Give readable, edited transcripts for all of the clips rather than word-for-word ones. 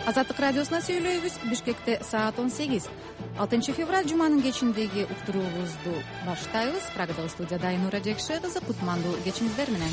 Азаттык радиосуна сүйлөйбүз. Бишкекте саат 18. 6 февраль жуманын кечиндеги уктуруубузду баштайбыз. Прагадагы студияда Айнура Жекше кызы. Кутмандуу кечиңиздер менен.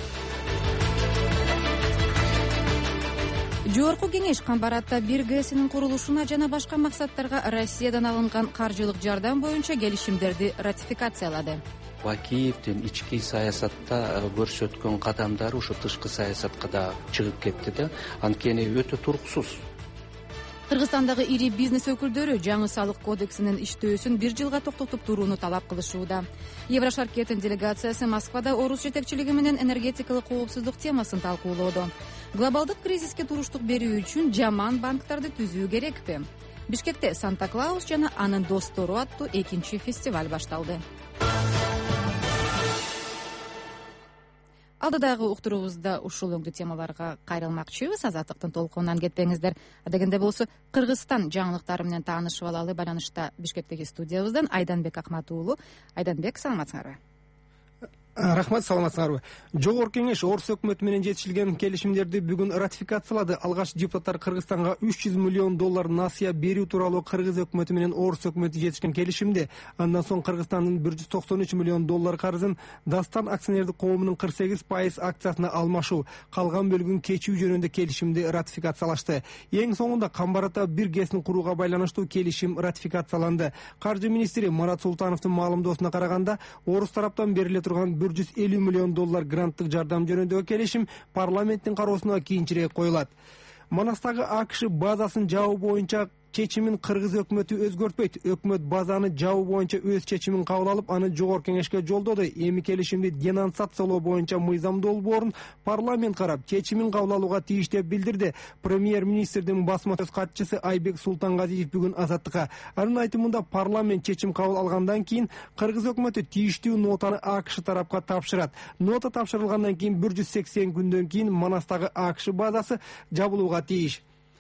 Жогорку кеңеш Камбаратта 1 ГЭСинин курулушуна жана башка максаттарга Россиядан алынган каржылык жардам боюнча келишимдерди ратификациялады. Бакиевдин ички саясатта көрсөткөн кадамдары ушу тышкы саясатка да чыгып кетти да, анткени өтө туруксуз. Кыргызстандагы ири бизнес өкүлдөрү жаңы салык кодексинин иштөөсүн 1 жылга токтотуп турууну талап кылышууда. Еврошаркеттин делегациясы Москвада орус жетекчилиги менен энергетикалык коопсуздук темасын талкуулоодо. Глобалдык кризиске туруштук берүү үчүн жаман банктарды түзүү керекпи? Бишкекте Санта-Клаус жана анын достору аттуу 2-чи фестиваль башталды. Алдыдагы уктуруубузда ушул өңдүү темаларга кайрылмакчыбыз. Азаттыктын толкунунан кетпеңиздер. Адегенде болсо Кыргызстан жаңылыктары менен таанышып алалы. Байланышта Бишкектеги студиябыздан Айданбек Акмат уулу. Айданбек, саламатсыңарбы? Рахмат, саламатсыңарбы. Жогорку кеңеш орус өкмөтү менен жетишилген келишимдерди бүгүн ратификациялады. Алгач депутаттар Кыргызстанга $300 миллион насыя берүү тууралуу Кыргыз өкмөтү менен орус өкмөтү жетишкен келишимди. Андан соң Кыргызстандын $193 миллион карызын Дастан акционердик коомунун 48% акциясына алмашуу, калган бөлүгүн кечүү жөнүндө келишимди ратификациялашты. Эң соңунда Камбаратта 1 ГЭСин курууга байланыштуу келишим ратификацияланды. Каржы министри Марат Султановдун маалымдоосуна караганда, орус тараптан бериле турган $150 миллион гранттык жардам жөнүндөгү келишим парламенттин кароосуна кийинчерээк коюлат. Манастагы АКШ базасын жабуу боюнча чечимин Кыргыз өкмөтү өзгөртпөйт. Өкмөт базаны жабуу боюнча өз чечимин кабыл алып, аны жогорку кеңешке жолдоду. Эми келишимди денонсациялоо боюнча мыйзам долбоорун парламент карап, чечимин кабыл алууга тийиш деп билдирди. Премьер-министрдин басма сөз катчысы Айбек Султангазиев бүгүн Азаттыкка. Анын айтымында парламент чечим кабыл алгандан кийин Кыргыз өкмөтү тийиштүү нотаны АКШ тарапка тапшырат. Нота тапшырылгандан кийин 180 күндөн кийин Манастагы АКШ базасы жабылууга тийиш.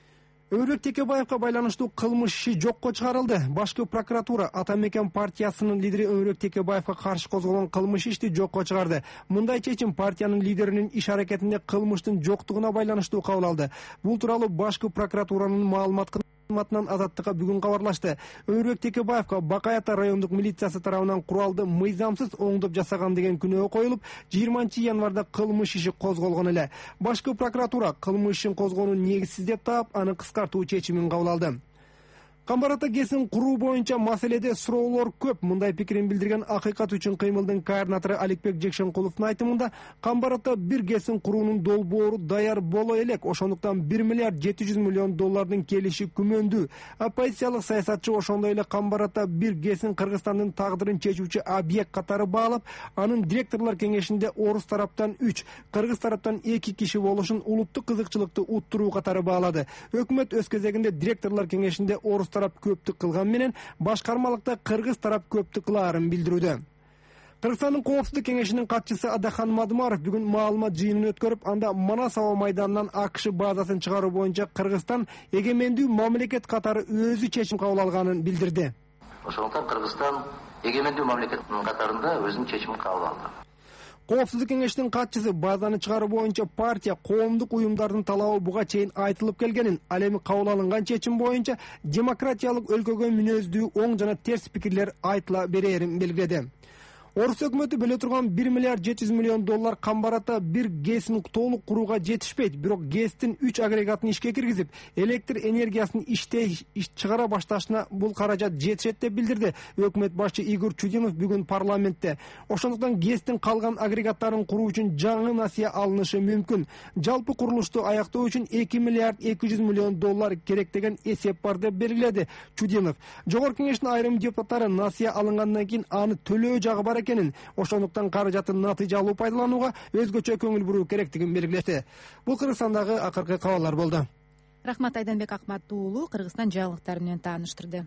Өрбек Текебаевга байланыштуу кылмыш иши жокко чыгарылды. Башкы прокуратура Атамекен партиясынын лидери Өрбек Текебаевга каршы козголгон кылмыш ишти жокко чыгарды. Мындай чечим партиянын лидеринин иш аракетинде кылмыштын жоктугуна байланыштуу кабыл алды. Бул тууралуу башкы прокуратуранын маалыматынан Азаттыкка бүгүн кабарлашты. Өрбек Текебаевга Бакай Ата райондук милициясы тарабынан куралды мыйзамсыз оңдоп жасаган деген күнөө коюлуп, 20-январда кылмыш иши козголгон эле. Башкы прокуратура кылмыш ишин козгонуу негизсиз деп таап, аны кыскартуу чечимин кабыл алды. Камбаратта ГЭСин куруу боюнча маселеде суроолор көп. Мындай пикирин билдирген Акыйкат үчүн кыймылдын координатору Аликбек Жекшенкуловдун айтымында, Камбаратта 1 ГЭСин куруунун долбоору даяр боло элек. Ошондуктан $1 миллиард 700 миллион келиши күмөндүү. Оппозициялык саясатчы ошондой эле Камбаратта 1 ГЭСин Кыргызстандын тагдырын чечүүчү объект катары баалап, анын директорлор кеңешинде орус тараптан 3, кыргыз тараптан 2 киши болушун улуттук кызыкчылыкты уттуруу катары баалады. Өкмөт өз кезегинде директорлор кеңешинде орус тарап көптүк кылган менен башкармалыкта кыргыз тарап көптүк кылаарын билдирүүдө. Кыргызстандын коопсуздук кеңешинин катчысы Адахан Мадымаров бүгүн маалымат жыйынын өткөрүп, анда Манас аба майданынан АКШ базасын чыгаруу боюнча Кыргызстан эгемендүү мамлекет катары өзү чечим кабыл алганын билдирди. Ошондуктан Кыргызстан эгемендүү мамлекеттин катарында өзүнүн чечимин кабыл алды. Коопсуздук кеңешинин катчысы базаны чыгаруу боюнча партия, коомдук уюмдардын талабы буга чейин айтылып келгенин, ал эми кабыл алынган чечим боюнча демократиялык өлкөгө мүнөздүү оң жана терс пикирлер айтыла берерин белгиледи. Орус өкмөтү бөлө турган $1 миллиард 700 миллион Камбаратта 1 ГЭСин толук курууга жетишпейт. Бирок ГЭСтин 3 агрегатын ишке киргизип, электр энергиясын чыгара башташына бул каражат жетишет деп билдирди өкмөт башчы Игорь Чудинов бүгүн парламентте. Ошондуктан ГЭСтин калган агрегаттарын куруу үчүн жаңы насыя алынышы мүмкүн. Жалпы курулушту аяктоо үчүн $2 миллиард 200 миллион керек деген эсеп бар деп белгиледи Чудинов. Жогорку кеңештин айрым депутаттары насыя алынгандан кийин аны төлөө жагы бар экенин, ошондуктан каражатын натыйжалуу пайдаланууга өзгөчө көңүл буруу керектигин белгилешти. Бул Кыргызстандагы акыркы кабарлар болду. Рахмат, Айданбек Акмат уулу Кыргызстан жаңылыктары менен тааныштырды.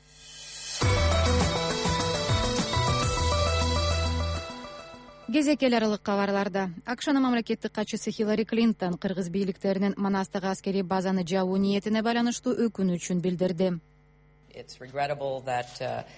Кезек эл аралык кабарларда. АКШнын мамлекеттик катчысы Хиллари Клинтон кыргыз бийликтеринин Манастагы аскерий базаны жабуу ниетине байланыштуу өкүнүчүн билдирди.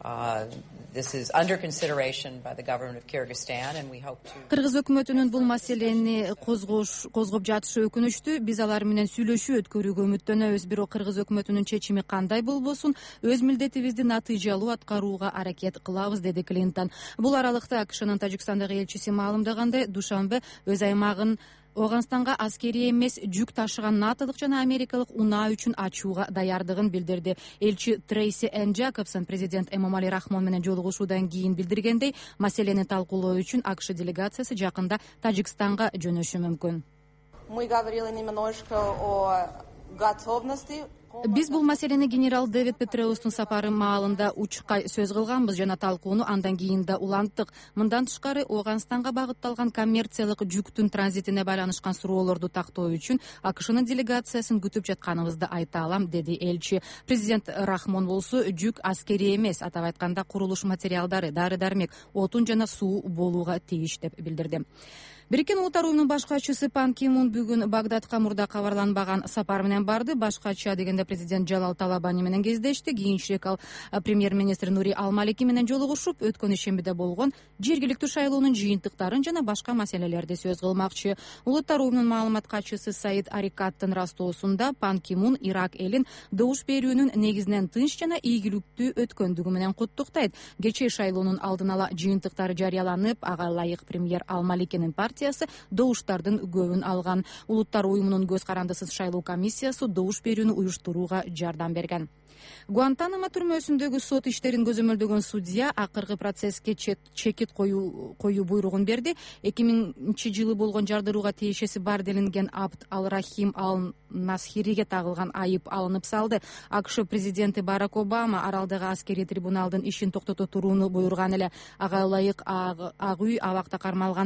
This is under consideration by the government of Kyrgyzstan, and we hope to. Кыргыз өкмөтүнүн бул маселени козгоп жатышы өкүнүчтүү. Биз алар менен сүйлөшүү өткөрүүгө үмүттөнөбүз. Бирок Кыргыз өкмөтүнүн чечими кандай болбосун, өз милдетибизди натыйжалуу аткарууга аракет кылабыз, деди Клинтон. Бул аралыкта АКШнын Тажикстандагы элчиси маалымдагандай, Душанбе өз аймагын Оганстанга аскерий эмес жүк ташыган натолук жана америкалык унаа үчүн ачууга даярдыгын билдирди. Элчи Трейси Н. Джакобсон президент Эмомали Рахмон менен жолугушуудан кийин билдиргендей, маселени талкуулоо үчүн АКШ делегациясы жакында Тажикстанга жөнөшү мүмкүн. Мы говорили немножко о готовности. Биз бул маселени генерал Дэвид Петреустун сапары маалында учкай сөз кылганбыз жана талкууну андан кийин да уланттык. Мындан тышкары Оганстанга багытталган коммерциялык жүктүн транзитине байланышкан суроолорду тактоо үчүн АКШнын делегациясын күтүп жатканыбызды айта алам, деди элчи. Президент Рахмон болсо жүк аскерий эмес, атап айтканда курулуш материалдары, дары-дармек, отун жана суу болууга тийиш деп билдирди. Бириккен Улуттар уюмунун баш катчысы Пан Ки Мун бүгүн Багдадка мурда кабарланбаган сапар менен барды. Баш катчы дегенде президент Жалал Талабани менен кездешти. Кийинчерээк ал премьер-министр Нури Ал-Малики менен жолугушуп, өткөн ишембиде болгон жергиликтүү шайлоонун жыйынтыктарын жана башка маселелерди сөз кылмакчы. Улуттар уюмунун маалымат катчысы Саид Арикаттын растоосунда Пан Ки Мун Ирак элин добуш берүүнүн негизинен тынч жана ийгиликтүү өткөндүгү менен куттуктайт. Кечээ шайлоонун алдын ала жыйынтыктары жарыяланып, ага ылайык премьер Ал-Маликинин партиясы добуштардын көбүн алган. Улуттар уюмунун көз карандысыз шайлоо комиссиясы добуш берүүнү уюштурууга жардам берген. Гуантанамо түрмөсүндөгү сот иштерин көзөмөлдөгөн судья акыркы процесске чекит коюу буйругун берди. 2000-жылы болгон жардырууга тиешеси бар делинген Абд Ал-Рахим Ал-Насхириге тагылган айып алынып салды. АКШ президенти Барак Обама аралдагы аскерий трибуналдын ишин токтото турууну буйруган эле. Ага ылайык Ак үй абакта кармалган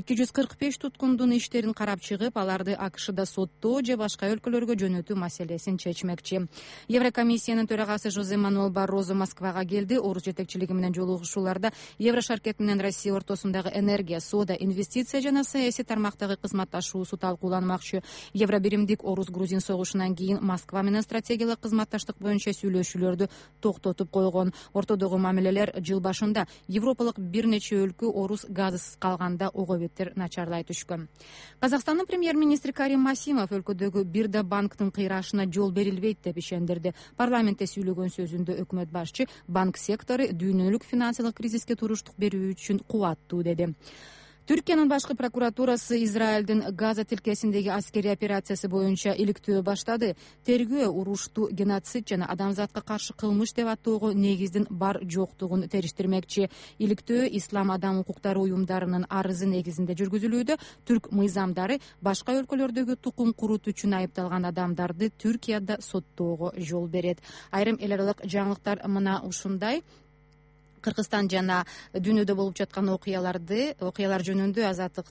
245 туткундун иштерин карап чыгып, аларды АКШда соттоо же башка өлкөлөргө жөнөтүү маселесин чечмекчи. Еврокомиссиянын төрагасы Жозе Мануэл Баррозо Москвага келди. Орус жетекчилиги менен жолугушууларда Еврошаркет менен Россия ортосундагы энергия, соода, инвестиция жана саясий тармактагы кызматташуусу талкууланмакчы. Евробиримдик Орус-Грузин согушунан кийин Москва менен стратегиялык кызматташтык боюнча сүйлөшүүлөрдү токтотуп койгон. Ортодогу мамилелер жыл башында Европалык бир нече өлкө Орус газысыз калганда ого бетер начарлай түшкөн. Казакстандын премьер-министри Карим Масимов өлкөдөгү Бирда банктын кыйрашына жол берилбейт деп ишендирди. Парламентте сүйлөгөн сөзүндө өкмөт башчы банк сектору дүйнөлүк финансылык кризиске туруштук берүү үчүн кубаттуу деди. Түркиянын башкы прокуратурасы Израилдин Газа тилкесиндеги аскерий операциясы боюнча иликтөө баштады. Тергөө урушту геноцид жана адамзатка каршы кылмыш деп аттоого негиздин бар жоктугун териштирмекчи. Иликтөө Ислам адам укуктары уюмдарынын арызы негизинде жүргүзүлүүдө. Түрк мыйзамдары башка өлкөлөрдөгү тукум курутуу үчүн айыпталган адамдарды Түркияда соттоого жол берет. Айрым эл аралык жаңылыктар мына ушундай. Кыргызстан жана дүйнөдө болуп жаткан окуялар жөнүндө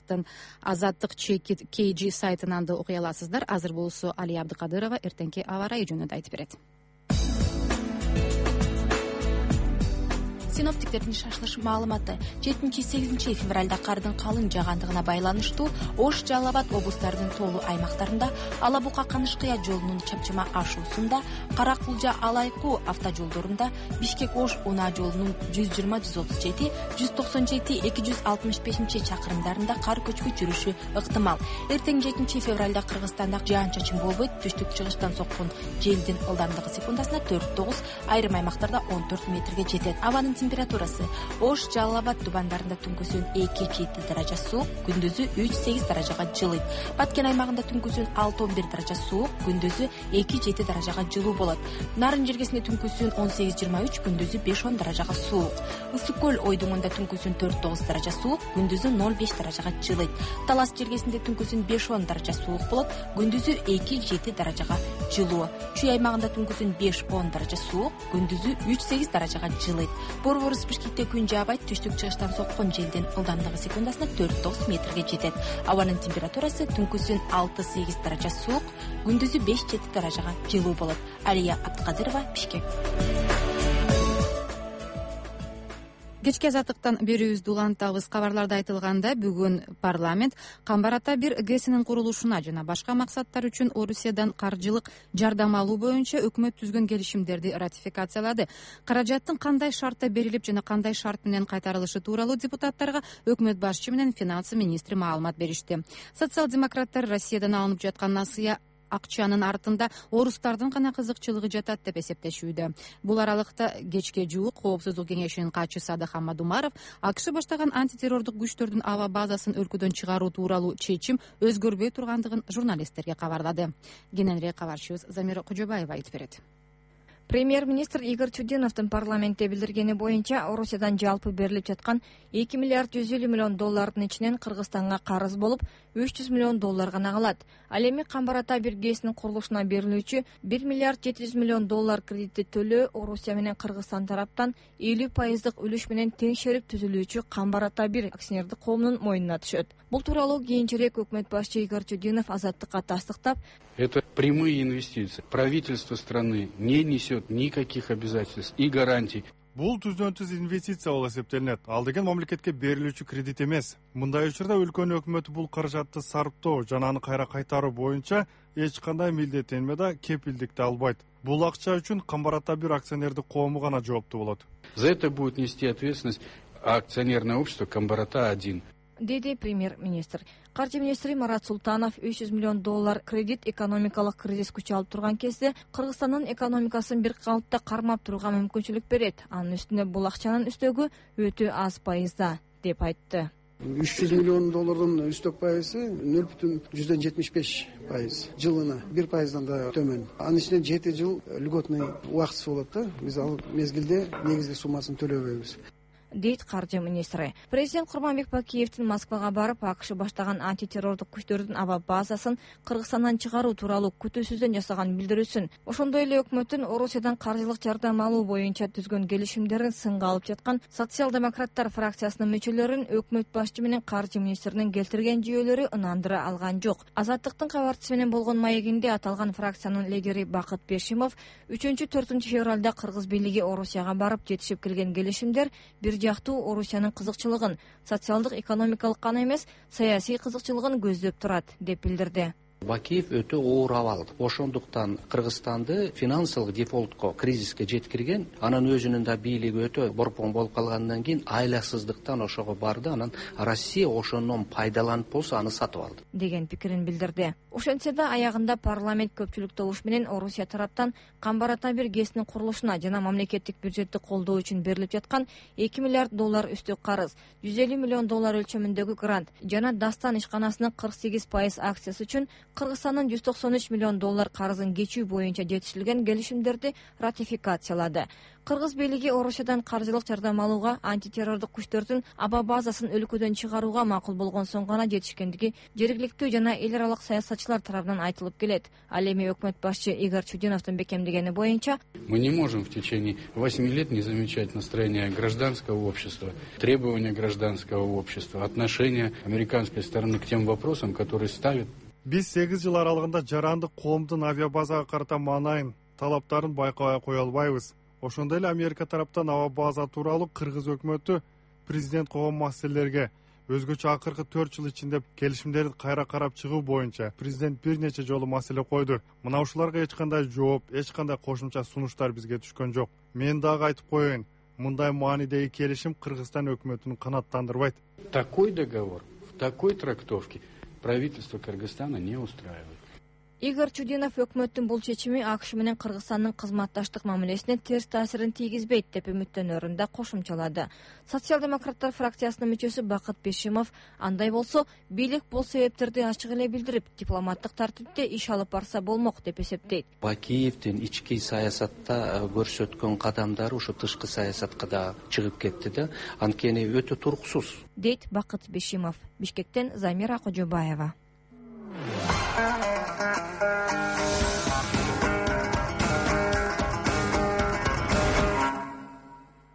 Азаттык чекит KG сайтынан да окуя аласыздар. Азыр болсо Алия Абдыкадырова эртеңки аба ырайы жөнүндө айтып берет. Синоптиктердин шашылыш маалыматы 7-8 февралда кардын калың жаагандыгына байланыштуу Ош, Жалал Абад облустарынын тоолуу аймактарында, Ала Бука Канышкыя жолунун чапчыма ашуусунда, Каракулжа Алайкуу автожолдорунда, Бишкек Ош унаа жолунун 120-137, 197-265 чакырымдарында кар көчкү жүрүшү ыктымал. Эртең 7 февралда Кыргызстанда жаан-чачын болбойт, түштүк-чыгыштан соккон желдин ылдамдыгы секундасына 4-9, айрым аймактарда 14 метрге жетет. Абанын температурасы Ош, Жалал Абад тубандарында түнкүсүн 2-7 даража суук, күндүзү 3-8 даражага жылыйт. Баткен аймагында түнкүсүн 6-11 даража суук, күндүзү 2-7 даражага жылуу болот. Нарын жергесинде түнкүсүн 18-23, күндүзү 5-10 даражага суук. Ысык көл ойдуңунда түнкүсүн 4-9 даража суук, күндүзү 0-5 даражага жылыйт. Талас жергесинде түнкүсүн 5-10 даража суук болот, күндүзү 2-7 даражага жылуу. Чүй аймагында түнкүсүн 5-10 даража суук, күндүзү 3-8 даражага жылыйт. Борборус Бишкекте күн жаабайт, түштүк-чыгыштан соккон желдин ылдамдыгы секундасына 4-9 метрге жетет. Абанын температурасы түнкүсүн 6-8 даража суук, күндүзү 5-7 даражага жылуу болот. Алия Абдыкадырова, Бишкек. кечки азаттыктан берүүбүздү улантабыз. Кабарларда айтылгандай, бүгүн парламент Камбар Ата 1 ГЭСинин курулушуна жана башка максаттар үчүн Орусиядан каржылык жардам алуу боюнча өкмөт түзгөн келишимдерди ратификациялады. Каражаттын кандай шартта берилип жана кандай шарт менен кайтарылышы тууралуу депутаттарга өкмөт башчы менен финансы министри маалымат беришти. Социал-демократтар Россиядан алынып жаткан насыя акчанын артында орустардын гана кызыкчылыгы жатат деп эсептешүүдө. Бул аралыкта кечке жуук Коопсуздук кеңешинин катчысы Адахаммад Умаров АКШ баштаган антитеррордук күчтөрдүн аба базасын өлкөдөн чыгаруу тууралуу чечим өзгөрбөй тургандыгын журналисттерге кабарлады. Кененирээк кабарчыбыз Замира Кожобаева айтып берет. Премьер-министр Игорь Чудиновдун парламентте билдиргени боюнча, Орусиядан жалпы берилип жаткан 2 миллиард 150 миллион доллардын ичинен Кыргызстанга карыз болуп, 300 миллион доллар гана калат. Ал эми Камбар Ата 1 ГЭСинин курулушуна берилүүчү 1 миллиард 700 миллион доллар кредитти төлөө Орусия менен Кыргызстан тараптан 50% үлүш менен теңшерип түзүлүүчү Камбар Ата 1 акционердик коомунун мойнуна түшөт. Бул тууралуу кийинчерээк өкмөт башчы Игорь Чудинов Азаттыкка тастыктап, это прямые инвестиции. Правительство страны не несет никаких обязательств и гарантий. Бул түздөн-түз инвестиция болуп эсептелинет. Ал деген мамлекетке берилүүчү кредит эмес. Мындай учурда өлкөнүн өкмөтү бул каражатты сарптоо жана аны кайра кайтаруу боюнча эч кандай милдеттенме да кепилдикти албайт. Бул акча үчүн Камбар Ата 1 акционердик коому гана жооптуу болот. За это будет нести ответственность акционерное общество Камбар Ата 1. Деди премьер-министр. Каржы министри Марат Султанов 300 миллион доллар кредит экономикалык кризис күч алып турган кезде Кыргызстандын экономикасын бир калыпта кармап турууга мүмкүнчүлүк берет. Анын үстүнө бул акчанын үстөгү өтө аз пайызда деп айтты. 300 миллион доллардын үстөк пайызы 0,75%. Жылына 1%дан да төмөн. Анын ичинде 7 жыл льготный убактысы болот да. Биз ал мезгилде негизги суммасын төлөбөйбүз. Дейт каржы министри. Президент Курманбек Бакиевдин Москвага барып, АКШ баштаган антитеррордук күчтөрдүн аба базасын Кыргызстандан чыгаруу тууралуу күтүүсүздөн жасаган билдирүүсүн, ошондой эле өкмөттүн Орусиядан каржылык жардам алуу боюнча түзгөн келишимдерин сынга алып жаткан социал-демократтар фракциясынын мүчөлөрүн өкмөт башчы менен каржы министринин келтирген жүйөлөрү ынандыра алган жок. Азаттыктын кабарчысы менен болгон маегинде аталган фракциянын лидери Бакыт Бешимов 3-4 февралда Кыргыз бийлиги Орусияга барып жетишип келген келишимдер бир жактуу Орусиянын кызыкчылыгын, социалдык экономикалык гана эмес, саясий кызыкчылыгын көздөп турат деп билдирди. Бакиев өтө оор абалды. Ошондуктан Кыргызстанды финансылык дефолтко, кризиске жеткирген, анан өзүнүн да бийлиги өтө борпон болуп калгандан кийин айласыздыктан ошого барды, анан Россия ошондон пайдаланып болсо аны сатып алды деген пикирин билдирди. Ошентсе да аягында парламент көпчүлүк добуш менен Орусия тараптан Камбар Ата 1 ГЭСинин курулушуна жана мамлекеттик бюджетти колдоо үчүн берилип жаткан 2 миллиард доллар үстөк карыз, 150 миллион доллар өлчөмүндөгү грант жана Дастан ишканасынын 48% акциясы үчүн Кыргызстандын 193 миллион доллар карызын кечүү боюнча жетишилген келишимдерди ратификациялады. Кыргыз бийлиги Орусиядан каржылык жардам алууга, антитеррордук күчтөрдүн аба базасын өлкөдөн чыгарууга макул болгон соң гана жетишкендиги жергиликтүү жана эл аралык саясатчылар тарабынан айтылып келет. Ал эми өкмөт башчы Игорь Чудиновдун бекемдегени боюнча, мы не можем в течение 8 лет не замечать настроение гражданского общества, требования гражданского общества, отношения американской стороны к тем вопросам, которые ставят. Биз 8 жыл аралыгында жарандык коомдун авиабазага карата маанайын, талаптарын байкабай кое албайбыз. Ошондой эле Америка тараптан аба база тууралуу Кыргыз өкмөтү президент койгон маселелерге өзгөчө акыркы 4 жыл ичинде келишимдерди кайра карап чыгуу боюнча президент бир нече жолу маселе койду. Мына ушуларга эч кандай жооп, эч кандай кошумча сунуштар бизге түшкөн жок. Мен дагы айтып коеюн, мындай маанидеги келишим Кыргызстан өкмөтүн канааттандырбайт. Такой договор в такой трактовке правительство Кыргызстана не устраивает. Игорь Чудинов өкмөттүн бул чечими АКШ менен Кыргызстандын кызматташтык мамилесине терс таасирин тийгизбейт деп үмүттөнөрүн да кошумчалады. Социал-демократтар фракциясынын мүчөсү Бакыт Бешимов андай болсо, бийлик бул себептерди ачык эле билдирип, дипломаттык тартипте иш алып барса болмок деп эсептейт. Бакиевдин ички саясатта көрсөткөн кадамдары ушу тышкы саясатка да чыгып кетти да, анткени өтө туруксуз, дейт Бакыт Бешимов. Бишкектен Замира Кожобаева.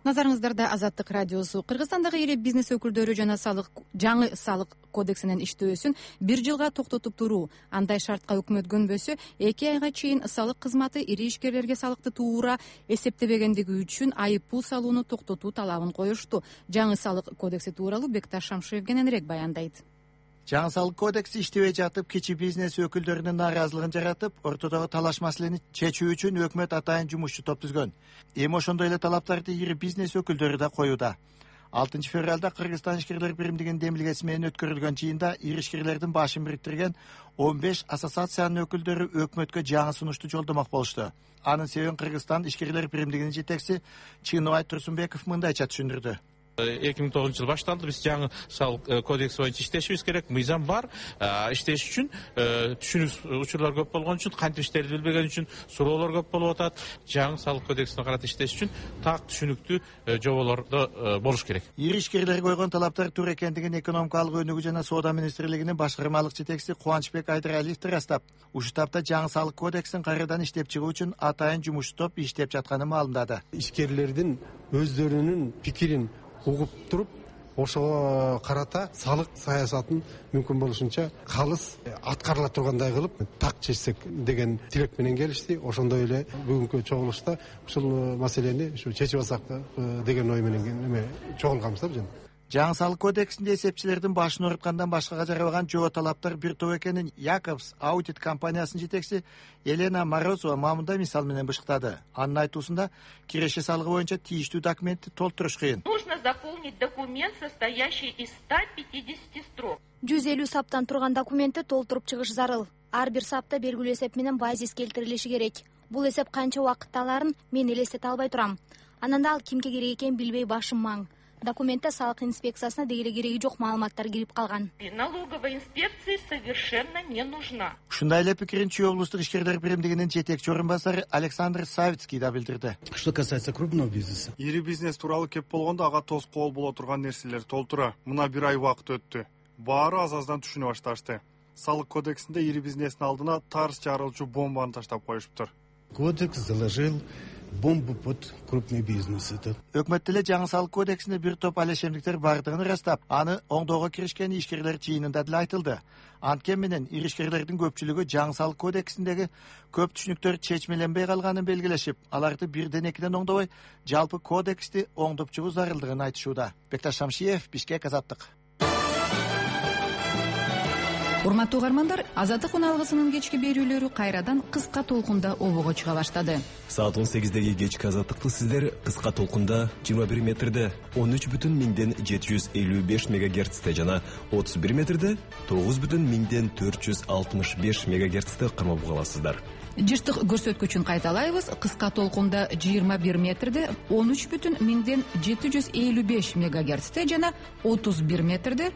Назарыңыздарда Азаттык радиосу. Кыргызстандагы ири бизнес өкүлдөрү жаңы салык кодексинин иштөөсүн 1 жылга токтотуп туруу, андай шартка өкмөт көнбөсө 2 айга чейин салык кызматы ири ишкерлерге салыкты туура эсептебегендиги үчүн айыппул салууну токтотуу талабын коюшту. Жаңы салык кодекси тууралуу Бекташ Шамшиев кененирээк баяндайт. Жаңы салык кодекси иштебей жатып, кичи бизнес өкүлдөрүнүн нааразылыгын жаратып, ортодогу талаш маселени чечүү үчүн өкмөт атайын жумушчу топ түзгөн. Эми ошондой эле талаптарды ири бизнес өкүлдөрү да коюуда. 6 февралда Кыргызстан ишкерлер биримдигинин демилгеси менен өткөрүлгөн жыйында ири ишкерлердин башын бириктирген 15 ассоциациянын өкүлдөрү өкмөткө жаңы сунушту жолдомок болушту. Анын себебин Кыргызстан ишкерлер биримдигинин жетекчиси Чыныбай Турсунбеков мындайча түшүндүрдү. 2009 жыл башталды. Биз жаңы салык кодекси боюнча иштешибиз керек. Мыйзам бар. Иштеш үчүн түшүнүк учурлар көп болгон үчүн, кантип иштерди билбеген үчүн суроолор көп болуп атат. Жаңы салык кодексине карата иштеш үчүн так түшүнүктүү жоболордо болуш керек. Ири ишкерлер койгон талаптар туура экендигин экономикалык өнүгүү жана соода министрлигинин башкармалык жетекчиси Кубанычбек Айдаралиев ырастап, ушул тапта жаңы салык кодексин кайрадан иштеп чыгуу үчүн атайын жумуш топ иштеп жатканын маалымдады. Ишкерлердин өздөрүнүн пикирин угуп туруп, ошого карата салык саясатын мүмкүн болушунча калыс аткарыла тургандай кылып так чечсек деген тилек менен келишти. Ошондой эле бүгүнкү чогулушта ушул маселени чечип алсак деген ой менен чогулганбыз да. Жаңы салык кодексинде эсепчилердин башын ооруткандан башкага жарабаган жоо талаптар бир топ экенин Якобс аудит компаниясынын жетекчиси Елена Морозова мамында мисал менен бышыктады. Анын айтуусунда киреше салыгы боюнча тийиштүү документти толтуруш кыйын. Нужно заполнить документ, состоящий из 150 строк. 150 саптан турган документти толтуруп чыгыш зарыл. Ар бир сапта белгилүү эсеп менен базис келтирилиши керек. Бул эсеп канча убакытта аларын мен элестете албай турам. Анан да ал кимге керек экенин билбей башым маң. Документте салык инспекциясына дегеле кереги жок маалыматтар кирип калган. Налоговой инспекции совершенно не нужна. Ушундай эле пикирин Чүй облустук ишкерлер биримдигинин жетекчи орун басары Александр Савицкий да билдирди. Что касается крупного бизнеса, ири бизнес тууралуу кеп болгондо ага тоскоол боло турган нерселер толтура. Мына бир ай убакыт өттү. Баары аз-аздан түшүнө башташты. Салык кодексинде ири бизнестин алдына тарс жарылчу бомбаны таштап коюшуптур. Кодекс заложил бомбу под крупный бизнес. Өкмөт деле жаңы салык кодексине бир топ алешемдиктер бардыгын ырастап, аны оңдоого киришкен ишкерлер жыйынында деле айтылды. Анткени менен ири ишкерлердин көпчүлүгү жаңы салык кодексиндеги көп түшүнүктөр чечмеленбей калганын белгилешип, аларды бирден экиден оңдобой, жалпы кодексти оңдоп чыгуу зарылдыгын айтышууда. Бекташ Шамшиев, Бишкек, Азаттык. Урматтуу угармандар, Азаттык уналгысынын кечки берүүлөрү кайрадан кыска толкунда обого чыга баштады. Саат 18-деги кечки Азаттыкты сиздер кыска толкунда 21 метрде 13,755 мегагерцте жана 31 метрде 9,465 мегагерцте кармап каласыздар. Жыштык көрсөткүчүн кайталайбыз. Кыска толкунда 21 метрде 13,755 мегагерцте жана 31 метрде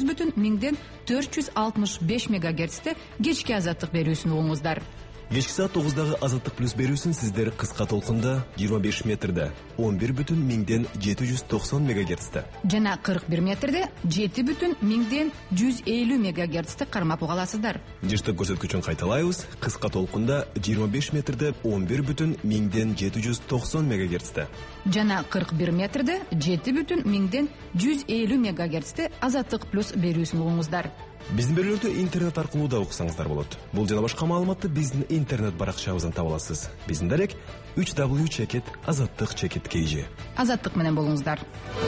9,465 мегагерцте кечки Азаттык берүүсүн угуңуздар. Кечки саат 9-дагы Азаттык плюс берүүсүн сиздер кыска толкунда 25 метрде 11,790 мегагерцте жана 41 метрде 7,150 мегагерцте кармап угаласыздар. Жыштык көрсөткүчүн кайталайбыз. Кыска толкунда 25 метрде 11,790 мегагерцте жана 41 метрде 7,150 мегагерцте Азаттык плюс берүүсүн угуңуздар. Биздин берүүлөрдү интернет аркылуу да уксаңыздар болот. Бул жана башка маалыматты биздин интернет баракчабыздан таба аласыз. Биздин дарек www.azattik.kg. Азаттык менен болуңуздар.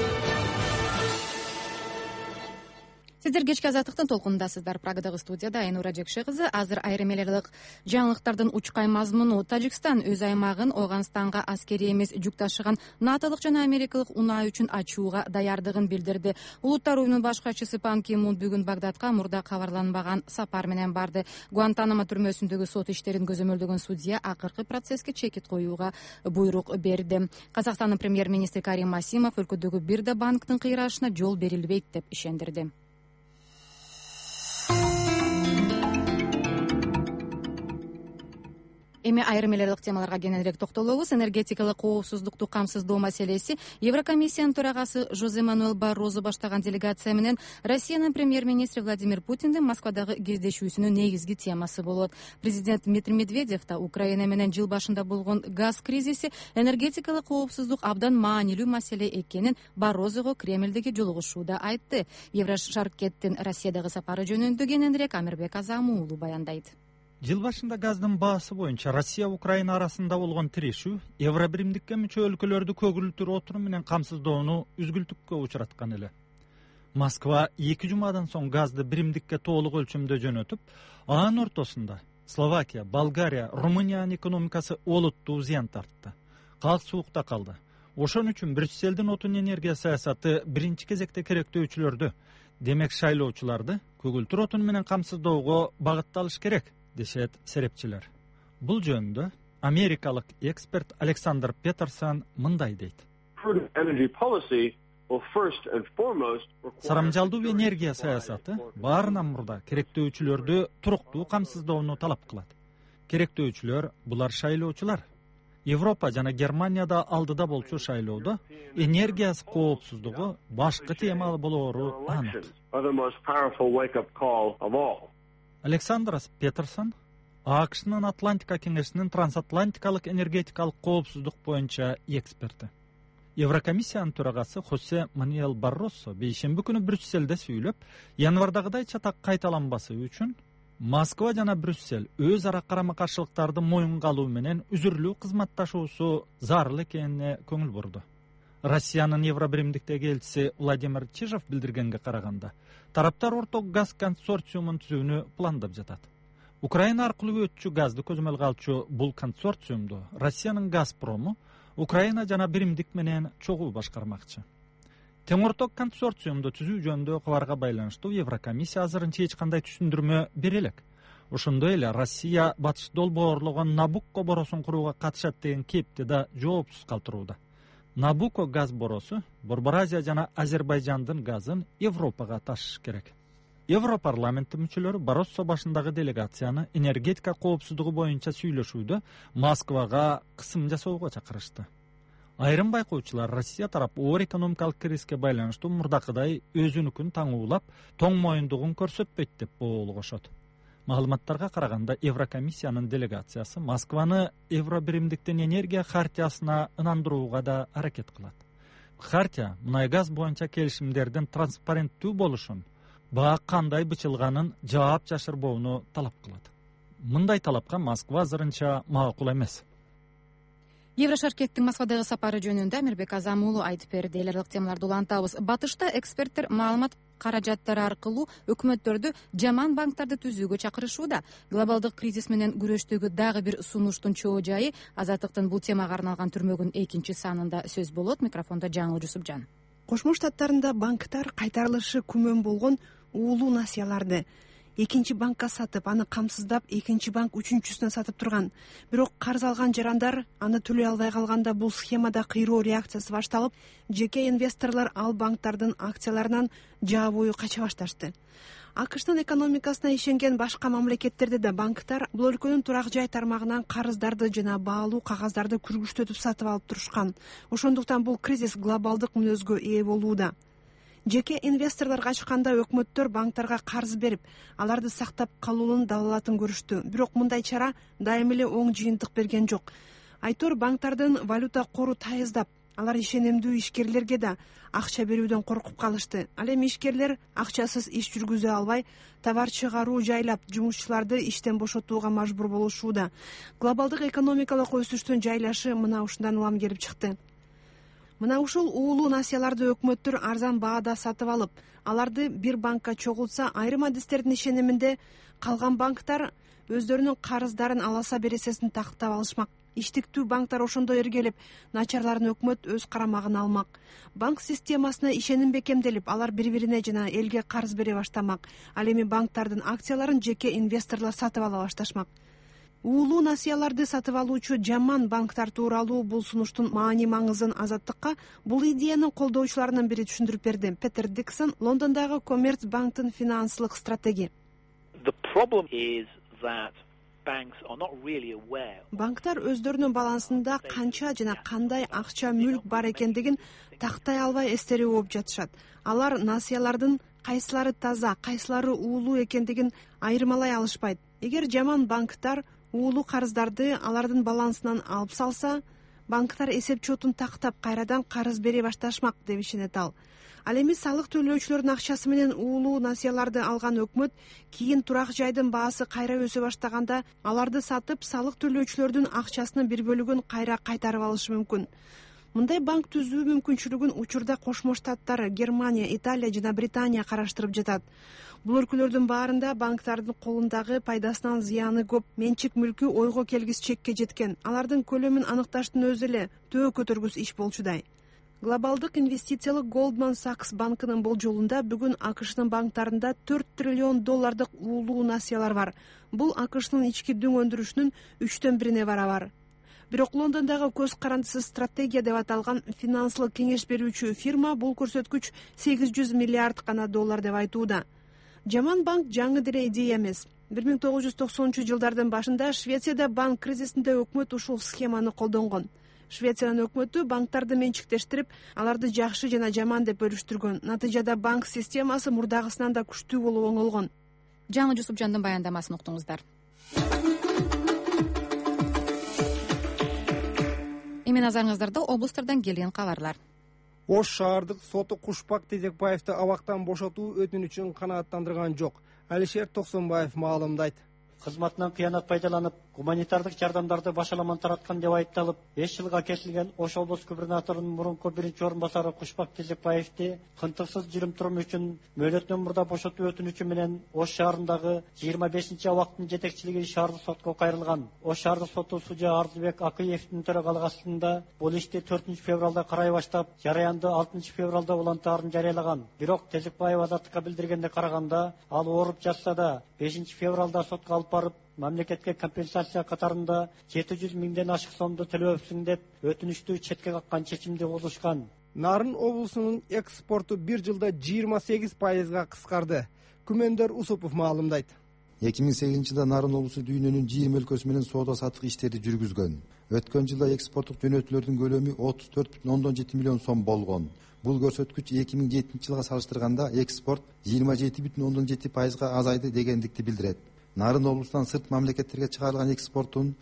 Сиздер кечки Азаттыктын толкунундасыздар. Прагадагы студияда Айнура Жекше кызы. Азыр айрым эле жаңылыктардын учкай мазмуну. Тажикстан өз аймагын Оганстанга аскерий эмес жүк ташыган наталык жана америкалык унаа үчүн ачууга даярдыгын билдирди. Улуттар уюмунун баш катчысы Пан Ки Мун бүгүн Багдадка мурда кабарланбаган сапар менен барды. Гуантанамо түрмөсүндөгү сот иштерин көзөмөлдөгөн судья акыркы процесске чекит коюуга буйрук берди. Казакстандын премьер-министри Карим Масимов өлкөдөгү бир да банктын кыйрашына жол берилбейт деп ишендирди. Эми айрым эле темаларга кененирээк токтолобуз. Энергетикалык коопсуздукту камсыздоо маселеси Еврокомиссиянын төрагасы Жозе Мануэль Баррозо баштаган делегация менен Россиянын премьер-министри Владимир Путиндин Москвадагы кездешүүсүнүн негизги темасы болот. Президент Дмитрий Медведев да Украина менен жыл башында болгон газ кризиси энергетикалык коопсуздук абдан маанилүү маселе экенин Баррозого Кремлдеги жолугушууда айтты. Еврошаркеттин Россиядагы сапары жөнүндө кененирээк Амирбек Азамуулу баяндайт. Жыл башында газдын баасы боюнча Россия Украина арасында болгон тирешүү Евробиримдикке мүчө өлкөлөрдү көгүлтүр отуруу менен камсыздоону үзгүлтүккө учураткан эле. Москва 2 жумадан соң газды биримдикке толук өлчөмдө жөнөтүп, анын ортосунда Словакия, Болгария, Румыниянын экономикасы олуттуу зыян тартты. Калксуукта калды. Ошон үчүн Брюсселдин отун энергия саясаты биринчи кезекте керектөөчүлөрдү, демек шайлоочуларды көгүлтүр отун менен камсыздоого багытталыш керек дешет серепчилер. Бул жөнүндө америкалык эксперт Александр Петерсон мындай дейт. Сарамжалдуу энергия саясаты баарынан мурда керектөөчүлөрдү туруктуу камсыздоону талап кылат. Керектөөчүлөр булар шайлоочулар. Европа жана Германияда алдыда болчу шайлоодо энергия коопсуздугу башкы тема болоору анык. Александр Петерсон АКШнын Атлантика кеңешинин трансатлантикалык энергетикалык коопсуздук боюнча эксперти. Еврокомиссиянын төрагасы Жозе Мануэль Баррозо бейшемби күнү Брюсселде сүйлөп, январдагыдай чатак кайталанбасы үчүн Москва жана Брюссель өз ара карама-каршылыктарды моюнга алуу менен үзүрлүү кызматташуусу зарыл экенине көңүл бурду. Россиянын Евробиримдиктеги элчиси Владимир Чижов билдиргенге караганда, тараптар орток газ консорциумун түзүүнү пландап жатат. Украина аркылуу өтчү газды көзөмөлгө алчу бул консорциумду Россиянын Газпрому Украина жана биримдик менен чогуу башкармакчы. Тең орток консорциумду түзүү жөнүндө кабарга байланыштуу Еврокомиссия азырынча эч кандай түшүндүрмө бере элек. Ошондой эле Россия батыш долбоорлогон Набукко боросун курууга катышат деген кепти да жоопсуз калтырууда. Набукко газ боросу Борбор Азия жана Азербайжандын газын Европага ташыш керек. Европарламенттин мүчөлөрү Баррозо башындагы делегацияны энергетика коопсуздугу боюнча сүйлөшүүдө Москвага кысым жасоого чакырышты. Айрым байкоочулар Россия тарап оор экономикалык кризиске байланыштуу мурдакыдай өзүнүкүн таңуулап, тоң моюндугун көрсөтпөйт деп боолгошот. Маалыматтарга караганда Еврокомиссиянын делегациясы Москваны Евробиримдиктин энергия хартиясына ынандырууга да аракет кылат. Хартия мунай газ боюнча келишимдердин транспаrenттүү болушун, баа кандай бычылганын жаап жашырбоону талап кылат. Мындай талапка Москва азырынча макул эмес. Еврошаркеттин Москвадагы сапары жөнүндө Амирбек Азамуулу айтып берди. Элдик темаларды улантабыз. Батышта эксперттер маалымат каражаттары аркылуу өкмөттөрдү жаман банктарды түзүүгө чакырышууда. Глобалдык кризис менен күрөштөгү дагы бир сунуштун чоо жайы Азаттыктын бул темага арналган түрмөгүн 2 санында сөз болот. Микрофондо Жаңыл Жусупжан. Кошмо Штаттарында банктар кайтарылышы күмөн болгон уулуу насыяларды экинчи банкка сатып, аны камсыздап, экинчи банк үчүнчүсүнө сатып турган. Бирок карыз алган жарандар аны төлөй албай калганда бул схемада кыйроо реакциясы башталып, жеке инвесторлор ал банктардын акцияларынан жаа бою кача башташты. АКШтын экономикасына ишенген башка мамлекеттерде да банктар бул өлкөнүн турак жай тармагынан карыздарды жана баалуу кагаздарды күргүчтөтүп сатып алып турушкан. Ошондуктан бул кризис глобалдык мүнөзгө ээ болууда. Жеке инвесторлорго ачканда өкмөттөр банктарга карыз берип, аларды сактап калуунун далалатын көрүштү. Бирок мындай чара дайым эле оң жыйынтык берген жок. Айтор банктардын валюта кору тайыздап, алар ишенимдүү ишкерлерге да акча берүүдөн коркуп калышты. Ал эми ишкерлер акчасыз иш жүргүзө албай, товар чыгаруу жайлап, жумушчуларды иштен бошотууга мажбур болушууда. Глобалдык экономикалык өсүштүн жайлашы мына ушундан улам келип чыкты. Мына ушул уулуу насыяларды өкмөттөр арзан баада сатып алып, аларды бир банкка чогултса, айрым адистердин ишениминде калган банктар өздөрүнүн карыздарын аласа бересесин тактап алышмак. Иштиктүү банктар ошондой эргелеп, начарларын өкмөт өз карамагына алмак. Банк системасына ишеним бекемделип, алар бири-бирине жана элге карыз бере баштамак. Ал эми банктардын акцияларын жеке инвесторлор сатып ала башташмак. Уулуу насыяларды сатып алуучу жаман банктар тууралуу бул сунуштун маани маңызын Азаттыкка бул идеянын колдоочуларынын бири түшүндүрүп берди. Петер Диксон, Лондондогу Коммерцбанктын финансылык стратеги. банктар өздөрүнүн балансында канча жана кандай акча мүлк бар экендигин тактай албай эстери болуп жатышат. Алар насыялардын кайсылары таза, кайсылары уулуу экендигин айырмалай алышпайт. Эгер жаман банктар уулуу карыздарды алардын балансынан алып салса, банктар эсеп-чотун тактап кайрадан карыз бере башташмак деп ишенет ал. Ал эми салык төлөөчүлөрдүн акчасы менен уулуу насыяларды алган өкмөт кийин турак жайдын баасы кайра өсө баштаганда аларды сатып, салык төлөөчүлөрдүн акчасынын бир бөлүгүн кайра кайтарып алышы мүмкүн. Мындай банк түзүү мүмкүнчүлүгүн учурда Кошмо Штаттар, Германия, Италия жана Британия караштырып жатат. Бул өлкөлөрдүн баарында банктардын колундагы пайдасынан зыяны көп менчик мүлкү ойго келгис чекке жеткен. Алардын көлөмүн аныкташтын өзү эле төө көтөргүс иш болчудай. Глобалдык инвестициялык Goldman Sachs банкынын болжолунда бүгүн АКШнын банктарында $4 триллион уулуу насыялар бар. Бул АКШнын ички дүң өндүрүшүнүн 1/3 барабар. Бирок Лондондогу көз карандысыз стратегия деп аталган финансылык кеңеш берүүчү фирма бул көрсөткүч $800 миллиард гана деп айтууда. Жаман банк жаңы деле идея эмес. 1990-жылдардын башында Швецияда банк кризисинде өкмөт ушул схеманы колдонгон. Швециянын өкмөтү банктарды менчиктештирип, аларды жакшы жана жаман деп бөлүштүргөн. Натыйжада банк системасы мурдагысынан да күчтүү болуп оңолгон. Жаңы Жусупжандын баяндамасын уктуңуздар. Эми назарыңыздарда облустардан келген кабарлар. Ош шаардык соту Кушпак Тезекбаевди абактан бошотуу өтүнүчүн канааттандырган жок. Алишер Токсонбаев маалымдайт. Кызматынан кыянат пайдаланып, гуманитардык жардамдарды башаламан тараткан деп айыпталып, 5 жылга кесилген Ош облус губернаторунун мурунку биринчи орун басары Кушпак Тезекбаевди кынтыксыз жүрүм-турум үчүн мөөнөтүнөн мурда бошотуу өтүнүчү менен Ош шаарындагы 25-абактын жетекчилиги шаардык сотко кайрылган. Ош шаардык соту судья Ардыбек Акыевдин төрагалык астында бул ишти 4-февралда карай баштап, жараянды 6-февралда улантаарын жарыялаган. Бирок Тезекбаев азаттыкка билдиргенде караганда, ал ооруп жатса да 5-февралда сотко алып барып, мамлекетке компенсация катарында 700 миңден ашык сомду төлөпсүң деп өтүнүштү четке каккан чечимди бузушкан. Нарын облусунун экспорту бир жылда 28%га кыскарды. Күмөндөр Усупов маалымдайт. 2008-жылда Нарын облусу дүйнөнүн 20 өлкөсү менен соода саттык иштерди жүргүзгөн. Өткөн жылда экспорттук жөнөтүүлөрдүн көлөмү 34,7 миллион сом болгон. Бул көрсөткүч 2007-жылга салыштырганда экспорт 27,7%га азайды дегендикти билдирет. Нарын облусунан сырт мамлекеттерге чыгарылган экспорттун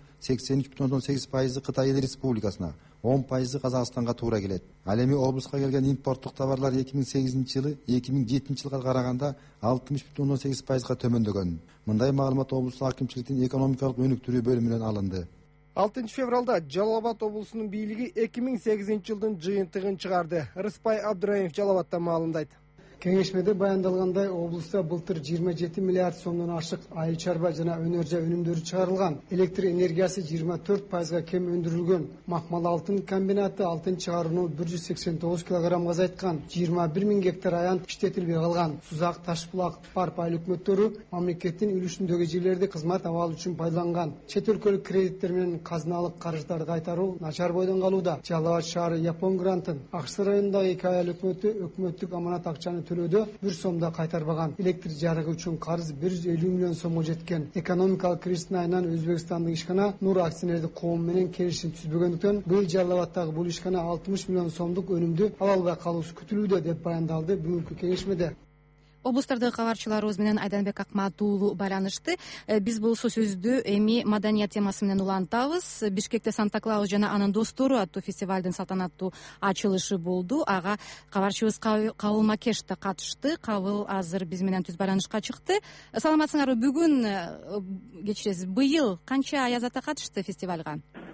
83,8% Кытай Эл Республикасына, 10% Казакстанга туура келет. Ал эми облуска келген импорттук товарлар 2008-жылы 2007-жылга караганда 60,8%га төмөндөгөн. Мындай маалымат облустук акимчиликтин экономикалык өнүктүрүү бөлүмүнөн алынды. 6-февралда Жалал Абад облусунун бийлиги 2008-жылдын жыйынтыгын чыгарды. Рыспай Абдраимов Жалал Абадта маалымдайт. Кеңешмеде баяндалгандай, облуста былтыр 27 миллиард сомдон ашык айыл чарба жана өнөр жай өнүмдөрү чыгарылган. Электр энергиясы 24%га кем өндүрүлгөн. Макмал алтын комбинаты алтын чыгарууну 189 килограммга азайткан. 21 миң гектар аянт иштетилбей калган. Сузак, Ташбулак, Парп айыл өкмөттөрү мамлекеттин үлүшүндөгү жерлерди кызмат абалы үчүн пайдаланган. Чет өлкөлүк кредиттер менен казыналык карыздарды кайтаруу начар бойдон калууда. Жалал Абад шаары Япон грантын Аксы районундагы 2 айыл өкмөтү өкмөттүк аманат акчаны төлөөдө 1 сомда кайтарбаган. Электр жарыгы үчүн карыз 150 миллион сомго жеткен. Экономикалык кризистин айынан Өзбекстандын ишкана Нур акционердик коому менен келишим түзбөгөндүктөн быйыл Жалал Абадтагы бул ишкана 60 миллион сомдук өнүмдү ала албай калуусу күтүлүүдө деп баяндалды бүгүнкү кеңешмеде. Облустардагы кабарчыларыбыз менен Айданбек Акматуулу байланышты. Биз бул сөздү эми маданият темасы менен улантабыз. Бишкекте Санта Клаус жана анын достору аттуу фестивалдын салтанаттуу ачылышы болду. Ага кабарчыбыз Кабыл Макеш да катышты. Кабыл азыр биз менен түз байланышка чыкты. Саламатсыңарбы? Бүгүн кечиресиз. Быйыл канча аяз ата катышты фестивалга?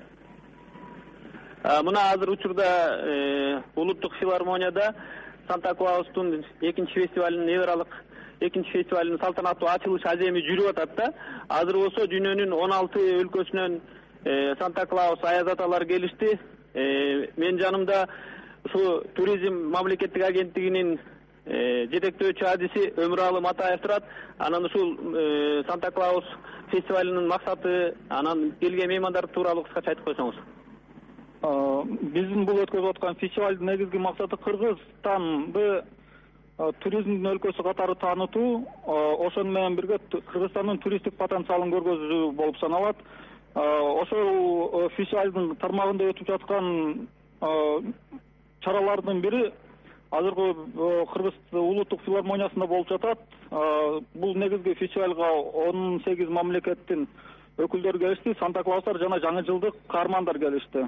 Мына азыр учурда улуттук филармонияда Санта Клаустун экинчи фестивалынын салтанаттуу ачылышы аземи жүрүп атат да. Азыр болсо дүйнөнүн 16 өлкөсүнөн Санта Клаус аяз аталар келишти. Мен жанымда ушу туризм мамлекеттик агенттигинин жетектөөчү адиси Өмүралы Матаев турат. Анан ушул Санта Клаус фестивалынын максаты, анан келген меймандар тууралуу кыскача айтып койсоңуз. Биздин бул өткөрүп аткан фестивалдын негизги максаты Кыргызстанды туризмдин өлкөсү катары таанытуу, ошону менен бирге Кыргызстандын туристтик потенциалын көргөзүү болуп саналат. Ошол фестивалдын тармагында өтүп жаткан чаралардын бири азыркы Кыргыз улуттук филармониясында болуп жатат. Бул негизги фестивалга 18 мамлекеттин өкүлдөрү келишти, Санта Клаустар жана жаңы жылдык каармандар келишти.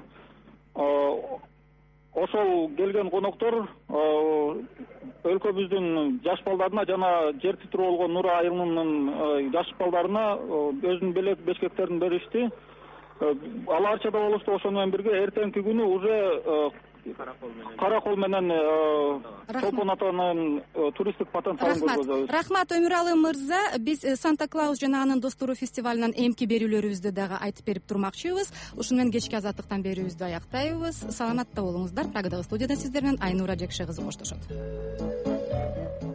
Ошол келген коноктор өлкөбүздүн жаш балдарына жана жер титирөө болгон Нура айылынын жаш балдарына өзүнүн белек бешкектерин беришти. Ал арчада болушту. Ошону менен бирге эртеңки күнү уже Каракол менен Чолпон атанын туристтик потенциалын көргөзөбүз. Рахмат Өмүралы мырза. Биз Санта Клаус жана анын достору фестивалынан эмки берүүлөрүбүздү дагы айтып берип турмакчыбыз. Ушуну менен кечки азаттыктан берүүбүздү аяктайбыз. Саламатта болуңуздар. Тагы дагы студияда сиздер менен Айнура Жекше кызы коштошот.